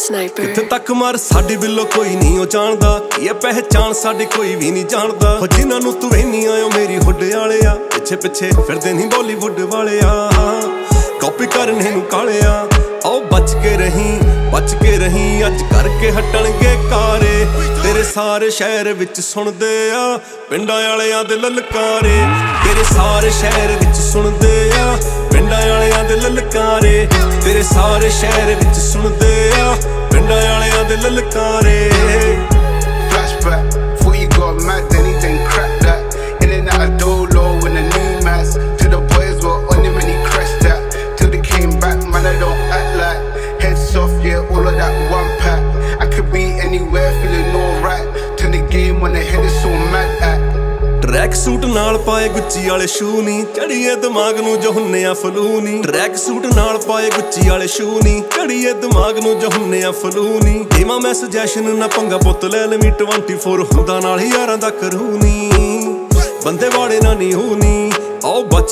Sniper ਕਿੱਥੇ ਤੱਕ ਮਾਰ ਸਾਡੀ ਬਿੱਲੋ ਕੋਈ ਨਹੀਂ ਉਹ ਜਾਣਦਾ ਕੀ ਹੈ ਪਹਿਚਾਣ ਸਾਡੀ ਕੋਈ ਵੀ ਨਹੀਂ ਜਾਣਦਾ ਹੋ ਜਿਨ੍ਹਾਂ ਨੂੰ ਤੂੰ ਵੇਨੀ ਆਇਓ ਮੇਰੀ ਹੁੱਡ ਵਾਲਿਆ ਪਿੱਛੇ ਪਿੱਛੇ ਫਿਰਦੇ ਨਹੀਂ ਬਾਲੀਵੁੱਡ ਵਾਲਿਆ ਕਾਪੀ ਕਰਨੇ ਨੂੰ ਕਾਲਿਆ ਆਓ ਬਚ ਕੇ ਰਹੀ ਅੱਜ ਕਰਕੇ ਹਟਣਗੇ ਕਾਰੇ ਤੇਰੇ ਸਾਰੇ ਸ਼ਹਿਰ ਵਿੱਚ ਸੁਣਦੇ ਆ ਪਿੰਡਾਂ ਵਾਲਿਆਂ ਦੇ ਲਲਕਾਰੇ ਤੇਰੇ ਸਾਰੇ ਸ਼ਹਿਰ ਵਿੱਚ ਸੁਣਦੇ ਆ ਪਿੰਡਾਂ ਵਾਲਿਆਂ ਦੇ ਲਲਕਾਰੇ ਤੇਰੇ ਸਾਰੇ ਸ਼ਹਿਰ ਵਿੱਚ ਸੁਣਦੇ ਆ ਪਿੰਡਾਂ ਵਾਲਿਆਂ ਦੇ ਲਲਕਾਰੇ Flashback, before you got mad then he didn't crack that in and out of Dolo in a new mask to the boys were on him and he crashed that till they came back man I don't act like heads off yeah all of that one pack I could be anywhere feeling alright turn the game when the head is so mad at track suit ਨਾਲ ਪਾਏ ਗੁੱਚੀ ਵਾਲੇ shoe ਨੀ ਚੜੀਏ ਦਿਮਾਗ ਨੂੰ ਜੋ ਹੁੰਨੇ ਆ flu ਨੀ ਟਰੈਕ ਸੂਟ ਨਾਲ ਪਾਏ ਗੁੱਚੀ ਵਾਲੇ ਸ਼ੂ ਨੀ ਚੜੀਏ ਦਿਮਾਗ ਨੂੰ ਜੋ ਹੁੰਨੇ ਆ ਫਲੂ ਨੀ ਦੇਵਾਂ ਮੈਂ ਸੁਜੈਸ਼ਨ ਨਾ ਪੰਗਾ ਪੁੱਤ ਲੈ ਲਵੀਂ 24 ਹੁੰਦਾ ਨਾਲ ਹੀ ਯਾਰਾਂ ਦਾ ਕਰੂ ਨੀ ਬੰਦੇ ਵਾਲੇ ਨਾ ਨਹੀਂ ਹੋ ਨੀ ਆਓ ਬਚ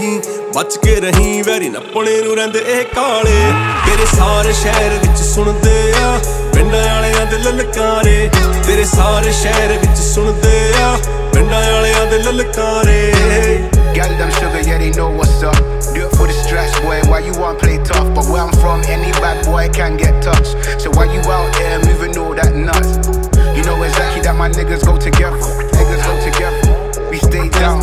ਕੇ ਰਹੀ ਵੈਰੀ ਨੱਪਣੇ ਨੂੰ ਰਹਿੰਦੇ ਇਹ ਕਾਲੇ ਤੇਰੇ ਸਾਰੇ ਸ਼ਹਿਰ ਵਿੱਚ ਸੁਣਦੇ ਆ ਪਿੰਡਾਂ ਵਾਲਿਆਂ ਦੇ ਲਲਕਾਰੇ ਤੇਰੇ ਸਾਰੇ ਸ਼ਹਿਰ ਵਿੱਚ ਸੁਣਦੇ ਆ ਪਿੰਡਾਂ ਵਾਲਿਆਂ ਦੇ ਲਲਕਾਰੇ Gal them sugar, yeah they know what's up. Do it for the stress, boy. Why you want play tough? But where I'm from, any bad boy can get touched. So why you out there moving all that nuts? You know exactly that my niggas go together. We stay down.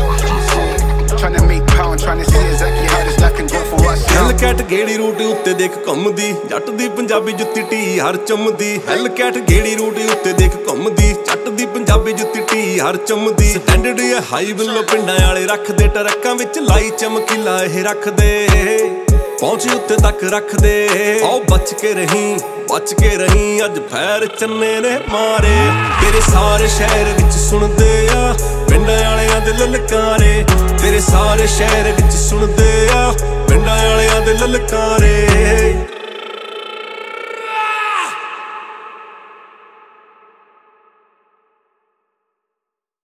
Tryna make pound, tryna see exactly how this life can go for us. Hellcat ਗੇੜੀ route ਉੱਤੇ ਦੇਖ ਘੁੰਮਦੀ ਜੱਟ ਦੀ ਪੰਜਾਬੀ ਜੁੱਤੀ ਢੀ ਹਰ ਚੁੰਮਦੀ ਹੈਲ cat ਗੇੜੀ route ਉੱਤੇ ਦੇਖ ਘੁੰਮਦੀ ਜੱਟ ਦੀ ਪੰਜਾਬੀ ਜੁੱਤੀ ਢੀ ਹਰ ਚੁੰਮਦੀ ਸਟੈਂਡਰਡ ਹੈ ਹਾਈ ਬਿੱਲੋ ਪਿੰਡਾਂ ਵਾਲੇ ਰੱਖਦੇ ਟਰੱਕਾਂ ਵਿੱਚ ਲਾਈ ਚਮਕੀਲਾ ਇਹ ਰੱਖਦੇ ਪਹੁੰਚ ਉੱਤੇ ਤੱਕ ਰੱਖਦੇ ਆਓ ਬਚ ਕੇ ਰਹੀ ਅੱਜ ਫੈਰ ਚੰਨੇ ਨੇ ਮਾਰੇ ਤੇਰੇ ਸਾਰੇ ਸ਼ਹਿਰ ਵਿੱਚ ਸੁਣਦੇ ਆ ਪਿੰਡਾਂ ਵਾਲਿਆਂ ਦੇ ਲਲਕਾਰੇ ਤੇਰੇ ਸਾਰੇ ਸ਼ਹਿਰ ਵਿੱਚ ਸੁਣਦੇ ਆ ਪਿੰਡਾਂ ਵਾਲਿਆਂ ਦੇ ਲਲਕਾਰੇ